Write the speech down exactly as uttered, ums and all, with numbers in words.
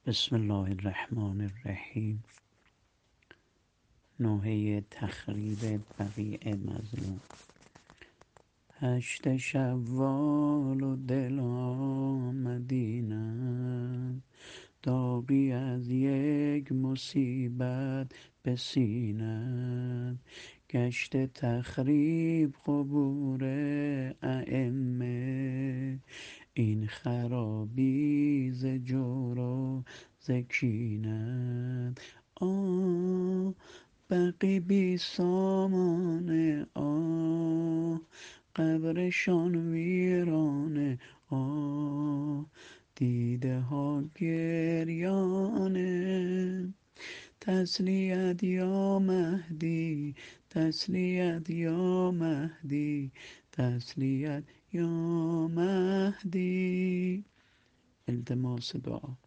بسم الله الرحمن الرحیم. نوحه تخریب بقیع مظلوم. هشت شوال و دل آمدینم، داغی از یک مصیبت به سینم. گشت تخریب قبور ائمه، این خرابی ز جور و ز کینت. آه بقی بی سامانه، آه قبرشان ویرانه، آه دیده ها گریانه. تسلیت یا مهدی، تسلیت یا مهدی، تسلیت یا مهدی. التماس دعا.